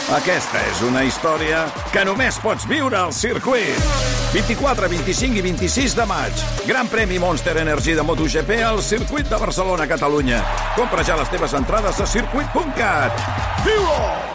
Aquesta és una història que només pots viure al circuit. 24, 25 i 26 de maig. Gran premi Monster Energy de MotoGP al circuit de Barcelona, Catalunya. Compra ja les teves entrades a circuit.cat. Viu-ho!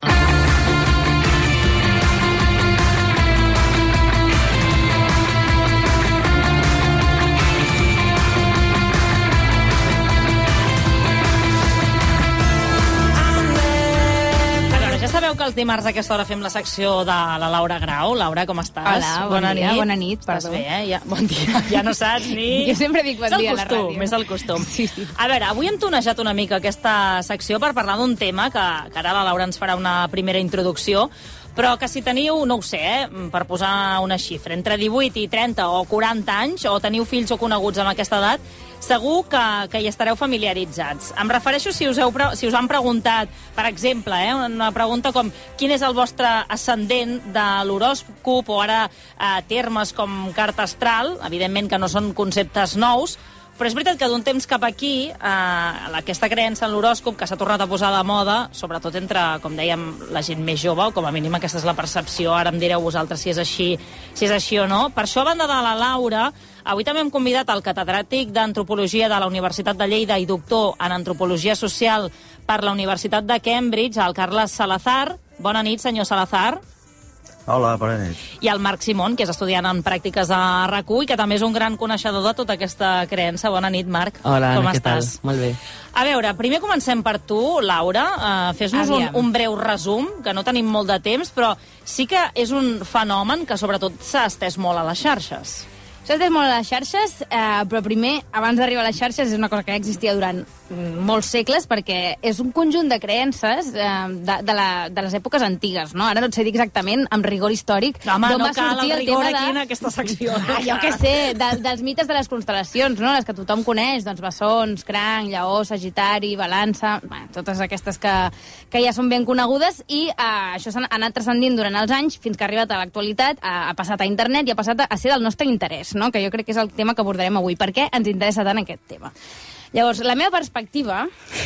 Que els dimarts a aquesta hora fem la secció de la Laura Grau. Laura, com estàs? Hola, bona nit. Estàs bé, eh? Bon dia. Ja no saps ni... Jo sempre dic bon dia a la ràdio. És el costum. Sí. A veure, avui hem tonejat una mica aquesta secció per parlar d'un tema que ara la Laura ens farà una primera introducció, però que si teniu, no ho sé, per posar una xifra, entre 18 i 30 o 40 anys, o teniu fills o coneguts amb aquesta edat, segur que hi estareu familiaritzats. Em refereixo si us han preguntat, per exemple, una pregunta com quin és el vostre ascendent de l'horòscop, o ara termes com carta astral, evidentment que no són conceptes nous, però és veritat que d'un temps cap aquí aquesta creença en l'horòscop que s'ha tornat a posar de moda, sobretot entre, com dèiem, la gent més jove, o com a mínim aquesta és la percepció, ara em direu vosaltres si és així o no. Per això, a banda de la Laura, avui també hem convidat el catedràtic d'Antropologia de la Universitat de Lleida i doctor en Antropologia Social per la Universitat de Cambridge, el Carles Salazar. Bona nit, senyor Salazar. Hola, bona nit. I el Marc Simón, que és estudiant en pràctiques a RAC1 i que també és un gran coneixedor de tota aquesta creença. Bona nit, Marc. Hola, com Anna, estàs? Què tal? Molt bé. A veure, primer comencem per tu, Laura. Fes-nos un breu resum, que no tenim molt de temps, però sí que és un fenomen que sobretot s'ha estès molt a les xarxes. S'ha estès molt a les xarxes, però primer, abans d'arribar a les xarxes, és una cosa que ja existia durant molts segles, perquè és un conjunt de creences de les èpoques antigues, no? Ara no et sé dir exactament, amb rigor històric, home, no cal el rigor aquí en aquesta secció. Jo què sé, dels mites de les constel·lacions, no? Les que tothom coneix, doncs bessons, cranc, lleó, sagitari, balança, totes aquestes que ja són ben conegudes, i això s'ha anat transcendint durant els anys fins que ha arribat a l'actualitat, ha passat a internet i ha passat a ser del nostre interès, no? Que jo crec que és el tema que abordarem avui. Per què ens interessa tant aquest tema? Llavors, la meva perspectiva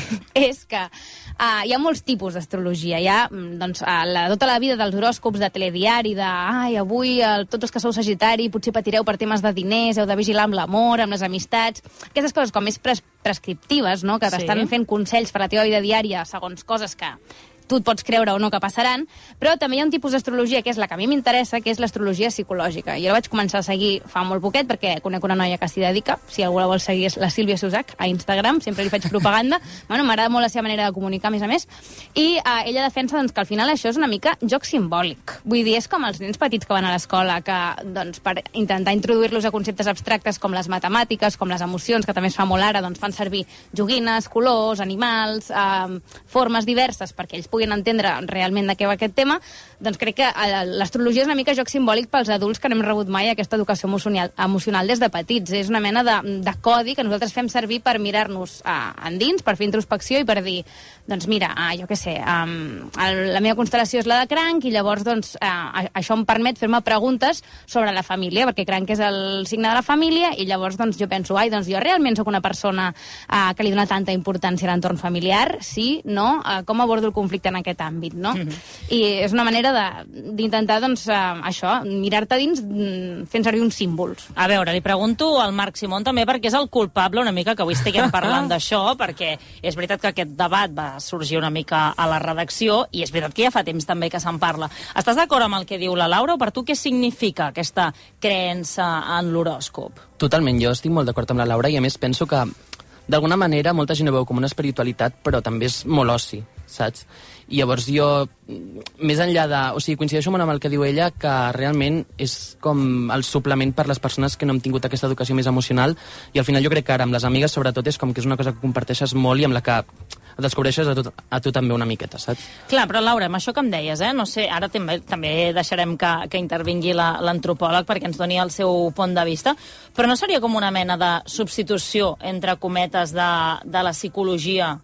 és que hi ha molts tipus d'astrologia. Hi ha tota la vida dels horòscops de telediari, avui tots els que sou sagitari potser patireu per temes de diners, heu de vigilar amb l'amor, amb les amistats, aquestes coses com més prescriptives, no? Que t'estan fent consells per la teva vida diària segons coses que tu et pots creure o no que passaran, però també hi ha un tipus d'astrologia que és la que a mi m'interessa, que és l'astrologia psicològica. Jo la vaig començar a seguir fa molt poquet perquè conec una noia que s'hi dedica, si algú la vol seguir és la Sílvia Susac, a Instagram, sempre li faig propaganda. M'agrada molt la seva manera de comunicar, a més, i ella defensa que al final això és una mica joc simbòlic. Vull dir, és com els nens petits que van a l'escola, que per intentar introduir-los a conceptes abstractes com les matemàtiques, com les emocions, que també es fa molt ara, fan servir joguines, colors, animals, formes diverses perquè ells puguin entendre realment de què va aquest tema, doncs crec que l'astrologia és una mica joc simbòlic pels adults que no hem rebut mai aquesta educació emocional des de petits. És una mena de codi que nosaltres fem servir per mirar-nos endins, per fer introspecció i per dir, doncs mira, jo què sé, la meva constel·lació és la de cranc i llavors això em permet fer-me preguntes sobre la família, perquè cranc és el signe de la família i llavors jo penso, jo realment sóc una persona que li dona tanta importància a l'entorn familiar? Sí? No? Com abordo el conflicte en aquest àmbit, no? I és una manera d'intentar, això, mirar-te dins fent servir uns símbols. A veure, li pregunto al Marc Simón també perquè és el culpable una mica que avui estiguem parlant d'això, perquè és veritat que aquest debat va sorgir una mica a la redacció i és veritat que ja fa temps també que se'n parla. Estàs d'acord amb el que diu la Laura o per tu què significa aquesta creença en l'horòscop? Totalment, jo estic molt d'acord amb la Laura i a més penso que d'alguna manera molta gent ho veu com una espiritualitat però també és molt oci, saps? I llavors jo, més enllà coincideixo molt amb el que diu ella, que realment és com el suplement per les persones que no hem tingut aquesta educació més emocional i al final jo crec que ara amb les amigues sobretot és com que és una cosa que comparteixes molt i amb la que et descobreixes a tu també una miqueta, saps? Clar, però Laura, amb això que em deies, no sé, ara també deixarem que intervingui l'antropòleg perquè ens doni el seu punt de vista, però no seria com una mena de substitució, entre cometes, de la psicologia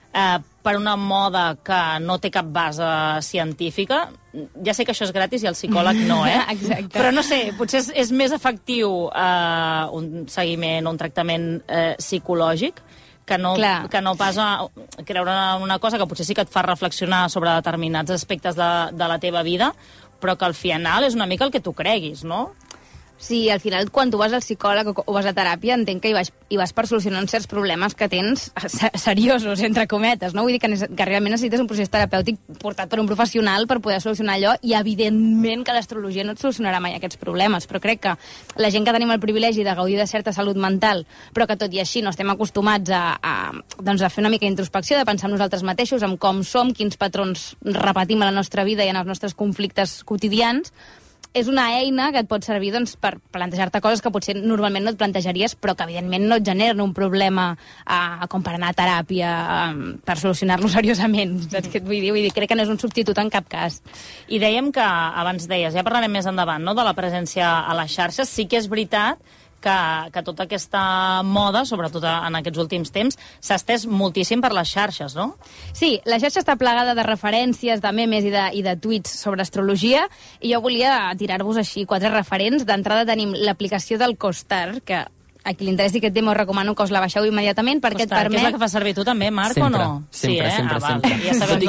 per una moda que no té cap base científica? Ja sé que això és gratis i el psicòleg no, Exacte. Però no sé, potser és més efectiu un seguiment o un tractament psicològic que no pas creure en una cosa que potser sí que et fa reflexionar sobre determinats aspectes de la teva vida, però que al final és una mica el que tu creguis, no? Sí, al final, quan tu vas al psicòleg o vas a teràpia, entenc que hi vas per solucionar uns certs problemes que tens seriosos, entre cometes, no? Vull dir que realment necessites un procés terapèutic portat per un professional per poder solucionar allò, i evidentment que l'astrologia no et solucionarà mai aquests problemes, però crec que la gent que tenim el privilegi de gaudir de certa salut mental, però que tot i així no estem acostumats a fer una mica d'introspecció, de pensar en nosaltres mateixos, en com som, quins patrons repetim a la nostra vida i en els nostres conflictes quotidians, és una eina que et pot servir per plantejar-te coses que potser normalment no et plantejaries, però que evidentment no et generen un problema com per anar a teràpia per solucionar-lo seriosament. Saps què et vull dir? Vull dir, crec que no és un substitut en cap cas. I dèiem que, abans deies, ja parlarem més endavant, no?, de la presència a les xarxes. Sí que és veritat que tota aquesta moda, sobretot en aquests últims temps, s'ha estès moltíssim per les xarxes, no? Sí, la xarxa està plagada de referències, de memes i de tuits sobre astrologia, i jo volia tirar-vos així 4 referents. D'entrada tenim l'aplicació del CoStar, que a qui li interessi aquest tema us recomano que us la baixeu immediatament, perquè et permet... Que és la que fa servir tu també, Marc, sempre, o no? Sempre, sí, sempre. Ja sabem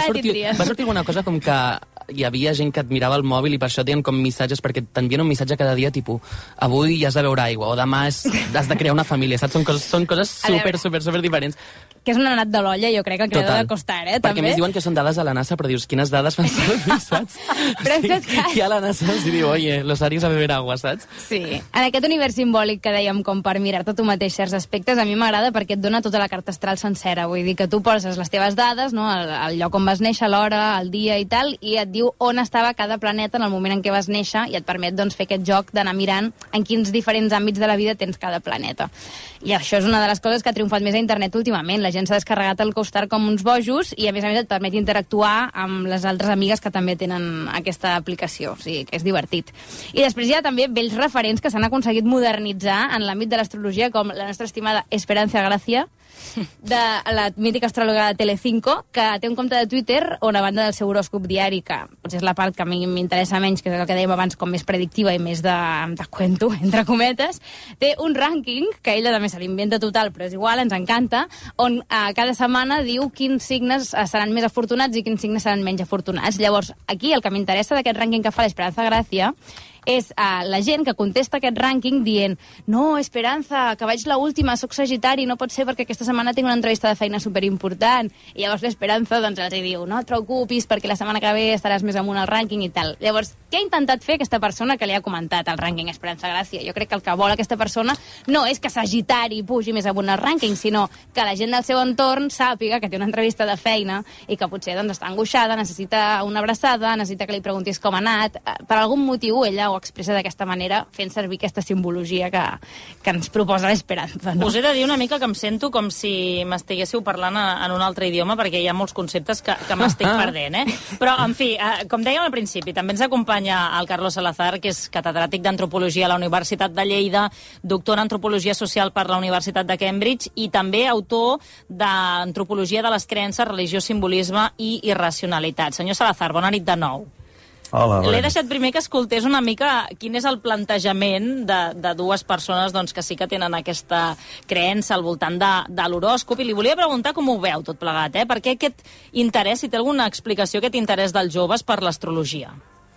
va sortir alguna cosa com que hi havia gent que et mirava el mòbil i per això deien com missatges, perquè t'envien un missatge cada dia, tipus, avui has de beure aigua, o demà has de crear una família, saps? Són coses super diferents. Que és un anat de l'olla, jo crec, el creador de CoStar, Perquè també. a més diuen que són dades de la NASA, però dius, quines dades fan servir, saps? Però en tot cas... I a la NASA els diu, oye, los arios a beber agua, saps? Sí. En aquest univers simbòlic que dèiem com per mirar-te tu mateix certs aspectes, a mi m'agrada perquè et dona tota la carta astral sencera. Vull dir que tu poses les teves dades, no?, el lloc on vas néixer, l'hora, el dia i tal, i et diu on estava cada planeta en el moment en què vas néixer, i et permet fer aquest joc d'anar mirant en quins diferents àmbits de la vida tens cada planeta. I això és una de les coses que ha triomfat més a internet últimament. La gent s'ha descarregat el CoStar com uns bojos i a més et permet interactuar amb les altres amigues que també tenen aquesta aplicació. O sigui, que és divertit. I després hi ha també vells referents que s'han aconseguit modernitzar en l'àmbit de l'astrologia, com la nostra estimada Esperanza Gracia, de la mítica astròloga de Telecinco, que té un compte de Twitter on, a banda del seu horòscop diari, que potser és la part que a mi m'interessa menys, que és el que dèiem abans, com més predictiva i més de cuento, entre cometes, té un rànquing, que ella també se l'inventa total, però és igual, ens encanta, on cada setmana diu quins signes seran més afortunats i quins signes seran menys afortunats. Llavors, aquí el que m'interessa d'aquest rànquing que fa l'Esperanza Gracia és la gent que contesta aquest rànquing dient no, Esperanza, que vaig l'última, soc sagitari, no pot ser perquè aquesta setmana tinc una entrevista de feina superimportant. I llavors l'Esperanza els diu no et preocupis perquè la setmana que ve estaràs més amunt al rànquing i tal. Llavors, què ha intentat fer aquesta persona que li ha comentat el rànquing Esperanza Gracia? Jo crec que el que vol aquesta persona no és que sagitari pugi més amunt al rànquing, sinó que la gent del seu entorn sàpiga que té una entrevista de feina i que potser està angoixada, necessita una abraçada, necessita que li preguntis com ha anat. Per algun motiu ella ho expressa d'aquesta manera, fent servir aquesta simbologia que ens proposa l'Esperanza. No? Us he de dir una mica que em sento com si m'estiguéssiu parlant en un altre idioma, perquè hi ha molts conceptes que m'estic perdent, eh? Però, en fi, com dèiem al principi, també ens acompanya el Carlos Salazar, que és catedràtic d'Antropologia a la Universitat de Lleida, doctor en Antropologia Social per la Universitat de Cambridge i també autor d'Antropologia de les creences, religió, simbolisme i irracionalitat. Senyor Salazar, bona nit de nou. Hola, L'he deixat primer que escoltés una mica quin és el plantejament de dues persones que sí que tenen aquesta creença al voltant de l'horòscop, i li volia preguntar com ho veu tot plegat, per què aquest interès, si té alguna explicació, aquest interès dels joves per l'astrologia?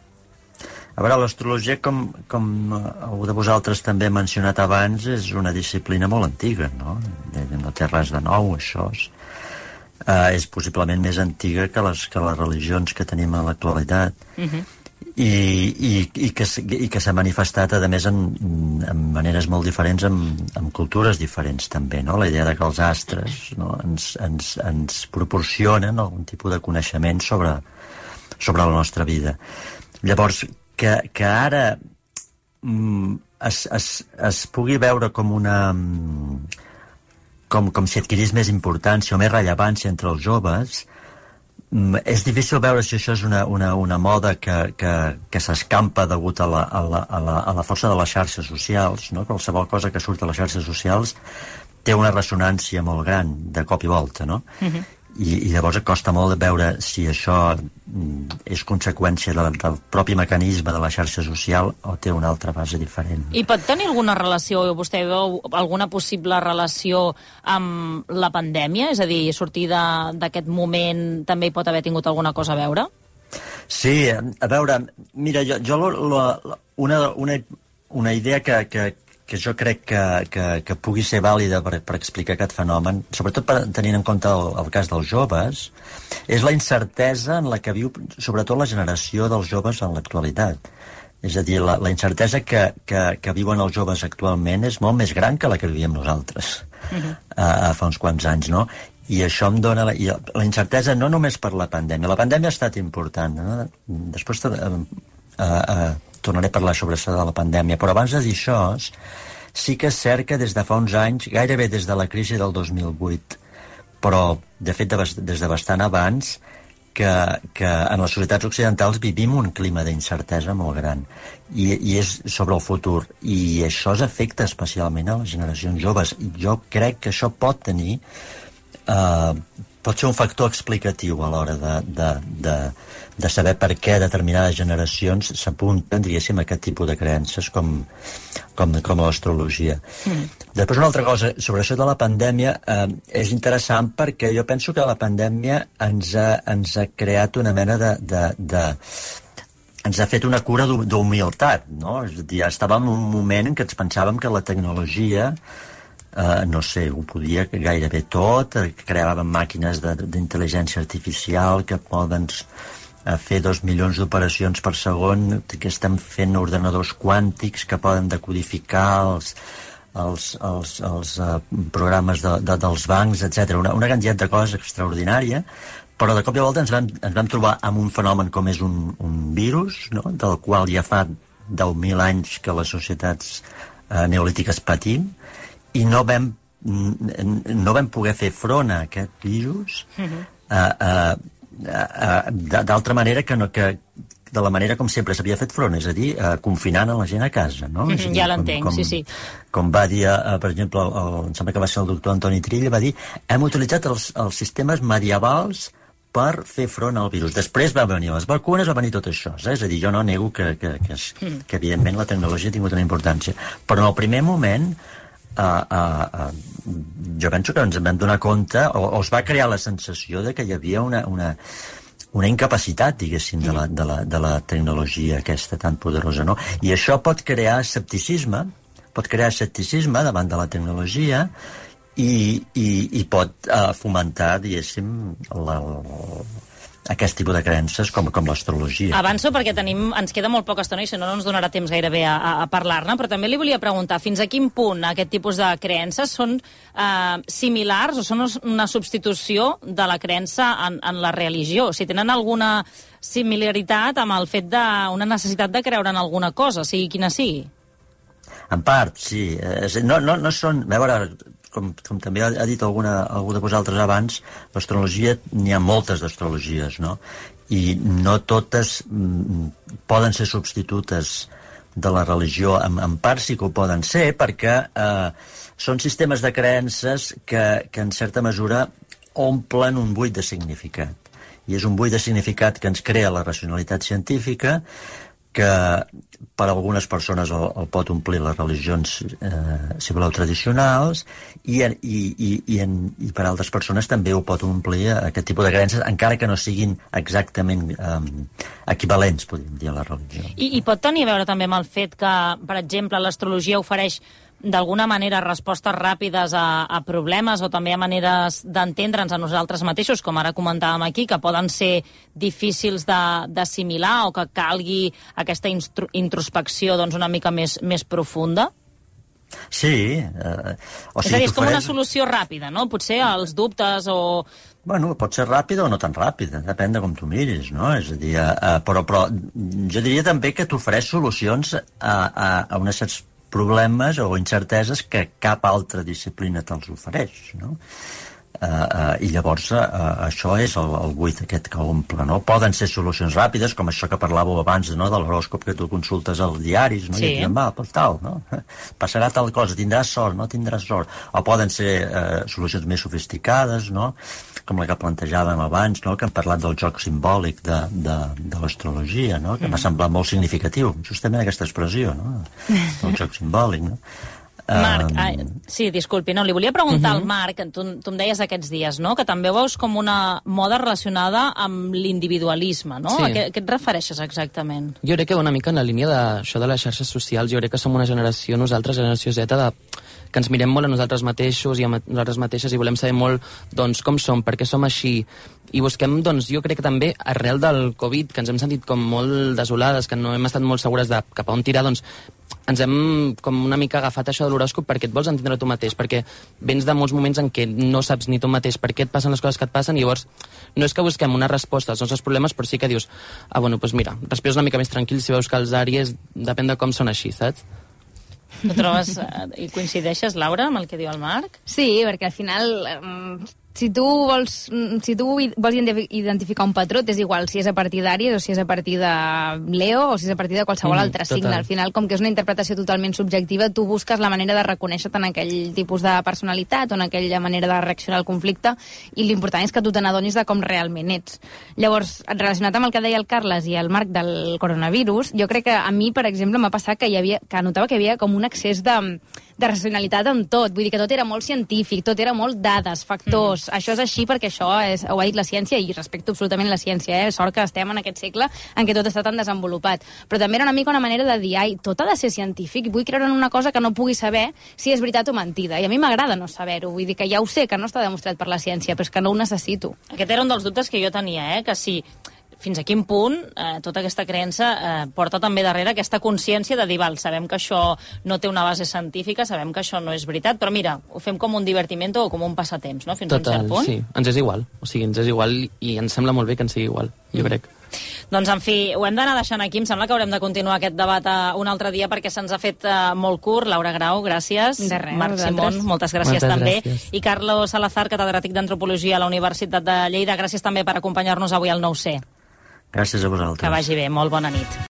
A veure, l'astrologia, com algú de vosaltres també ha mencionat abans, és una disciplina molt antiga, no? No té res de nou, això. És possiblement més antiga que les religions que tenim en l'actualitat. I que s'ha manifestat, a més, en maneres molt diferents, en cultures diferents també, no? La idea de que els astres, no, ens proporcionen algun tipus de coneixement sobre la nostra vida. Llavors, que ara es pugui veure com una... com si adquirís més importància o més rellevància entre els joves, és difícil veure si això és una moda que s'escampa degut a la força de les xarxes socials, no? Qualsevol cosa que surt a les xarxes socials té una ressonància molt gran de cop i volta, no? I llavors costa molt de veure si això és conseqüència del propi mecanisme de la xarxa social o té una altra base diferent. I pot tenir alguna relació, vostè veu alguna possible relació amb la pandèmia? És a dir, sortir d'aquest moment també hi pot haver tingut alguna cosa a veure? Sí, a veure, mira, una idea que jo crec que pugui ser vàlida per explicar aquest fenomen, sobretot tenint en compte el cas dels joves, és la incertesa en la que viu sobretot la generació dels joves en l'actualitat. És a dir, la incertesa que viuen els joves actualment és molt més gran que la que vivíem nosaltres fa uns quants anys, no? I això em dona la incertesa no només per la pandèmia. La pandèmia ha estat important, no? Després tornaré a parlar sobre això de la pandèmia, però abans de dir això, sí que és cert que des de fa uns anys, gairebé des de la crisi del 2008, però de fet des de bastant abans, que en les societats occidentals vivim un clima d'incertesa molt gran i és sobre el futur, i això afecta especialment a les generacions joves. I jo crec que això pot tenir pot ser un factor explicatiu a l'hora de saber per què determinades generacions s'apunten, diguéssim, a aquest tipus de creences com l'astrologia. Després, una altra cosa, sobre això de la pandèmia, és interessant perquè jo penso que la pandèmia ens ha creat una mena ens ha fet una cura d'humilitat, no? És a dir, estàvem en un moment en què ens pensàvem que la tecnologia no sé, ho podia gairebé tot, creàvem màquines d'intel·ligència artificial que poden fer 2 milions d'operacions per segon, que estem fent ordenadors quàntics que poden decodificar els programes dels bancs, etc. Una quantitat de coses extraordinària, però de cop i volta ens vam trobar amb un fenomen com és un virus, no? Del qual ja fa 10.000 anys que les societats neolítiques patim, i no vam poder fer front a aquest virus d'altra manera que de la manera com sempre s'havia fet front, és a dir, confinant a la gent a casa, no? Ja l'entenc, sí. Com va dir, per exemple, em sembla que va ser el doctor Antoni Trilla, va dir, hem utilitzat els sistemes medievals per fer front al virus. Després va venir les vacunes, va venir tot això. És a dir, jo no nego que evidentment la tecnologia ha tingut una importància. Però en el primer moment jo penso que ens en vam donar compte o es va crear la sensació de que hi havia una incapacitat, diguéssim, de la tecnologia aquesta tan poderosa, no? I això pot crear escepticisme davant de la tecnologia i pot fomentar, diguéssim, aquest tipus de creences com l'astrologia. Avanço perquè ens queda molt poca estona i si no ens donarà temps gairebé a parlar-ne, però també li volia preguntar fins a quin punt aquest tipus de creences són similars o són una substitució de la creença en la religió. Si tenen alguna similaritat amb el fet d'una necessitat de creure en alguna cosa, sigui quina sigui. En part, sí. No són... A veure, com també ha dit algú de vosaltres abans, l'astrologia, n'hi ha moltes d'astrologies, no? I no totes poden ser substitutes de la religió. En part sí que ho poden ser, perquè són sistemes de creences que en certa mesura omplen un buit de significat. I és un buit de significat que ens crea la racionalitat científica, que per a algunes persones el pot omplir les religions, si voleu, tradicionals, i per a altres persones també ho pot omplir aquest tipus de creences, encara que no siguin exactament equivalents, podríem dir, a la religió. I pot tenir a veure també amb el fet que, per exemple, l'astrologia ofereix d'alguna manera respostes ràpides a problemes o també a maneres d'entendre'ns a nosaltres mateixos, com ara comentàvem aquí, que poden ser difícils d'assimilar o que calgui aquesta introspecció doncs, una mica més profunda? Sí. És a dir, és com una solució ràpida, no? Potser els dubtes o... Bueno, pot ser ràpida o no tan ràpida, depèn de com tu miris, no? És a dir, però jo diria també que t'ofereix solucions a uns certs problemes o incerteses que cap altra disciplina te'ls ofereix, no? I llavors això és el buit aquest que omple, no? Poden ser solucions ràpides, com això que parlàveu abans, no? De l'horòscop que tu consultes als diaris, no? Sí. I et diuen, va, pues tal, no? Passarà tal cosa, tindràs sort, no tindràs sort. O poden ser solucions més sofisticades, no? Com la que plantejàvem abans, no? Que hem parlat del joc simbòlic de l'astrologia, no? Que m'ha semblat molt significatiu, justament aquesta expressió, no? El joc simbòlic, no? Marc, sí, disculpi, no, li volia preguntar al Marc, tu em deies aquests dies, no?, que també veus com una moda relacionada amb l'individualisme, no? Sí. A què et refereixes exactament? Jo crec que una mica en la línia d'això de les xarxes socials, jo crec que som una generació, nosaltres, generació Z, que ens mirem molt a nosaltres mateixos i a nosaltres mateixes i volem saber molt, doncs, com som, per què som així, i busquem, doncs, jo crec que també, arrel del Covid, que ens hem sentit com molt desolades, que no hem estat molt segures de cap a on tirar, doncs, ens hem com una mica agafat això de l'horòscop perquè et vols entendre tu mateix, perquè vens de molts moments en què no saps ni tu mateix per què et passen les coses que et passen, i llavors no és que busquem una resposta als nostres problemes, però sí que dius, bueno, doncs mira, respires una mica més tranquil si veus que els àries depèn de com són així, saps? Tu trobes i coincideixes, Laura, amb el que diu el Marc? Sí, perquè al final, si tu vols identificar un patró, és igual si és a partir d'Àries o si és a partir de Leo o si és a partir de qualsevol altre signe. Al final, com que és una interpretació totalment subjectiva, tu busques la manera de reconèixer-te en aquell tipus de personalitat o en aquella manera de reaccionar al conflicte, i l'important és que tu te n'adonis de com realment ets. Llavors, relacionat amb el que deia el Carles i el Marc del coronavirus, jo crec que a mi, per exemple, m'ha passat que notava que hi havia com un excés de racionalitat en tot. Vull dir que tot era molt científic, tot era molt dades, factors. Això és així perquè això ho ha dit la ciència, i respecto absolutament la ciència, Sort que estem en aquest segle en què tot està tan desenvolupat. Però també era una mica una manera de dir, tot ha de ser científic, vull creure en una cosa que no pugui saber si és veritat o mentida. I a mi m'agrada no saber-ho. Vull dir que ja ho sé, que no està demostrat per la ciència, però és que no ho necessito. Aquest era un dels dubtes que jo tenia, que si fins a quin punt tota aquesta creença porta també darrere aquesta consciència de dir, val, sabem que això no té una base científica, sabem que això no és veritat, però mira, ho fem com un divertiment o com un passatemps, no?, fins a un cert punt. Sí, ens és igual, o sigui, ens és igual i ens sembla molt bé que ens sigui igual, jo crec. Doncs, en fi, ho hem d'anar deixant aquí. Em sembla que haurem de continuar aquest debat un altre dia perquè se'ns ha fet molt curt. Laura Grau, gràcies. De res, Marc Simón, moltes gràcies també. Gràcies. I Carlos Salazar, catedràtic d'Antropologia a la Universitat de Lleida, gràcies també per acompanyar-nos avui al 9C. Gràcies a vosaltres. Que vagi bé, molt bona nit.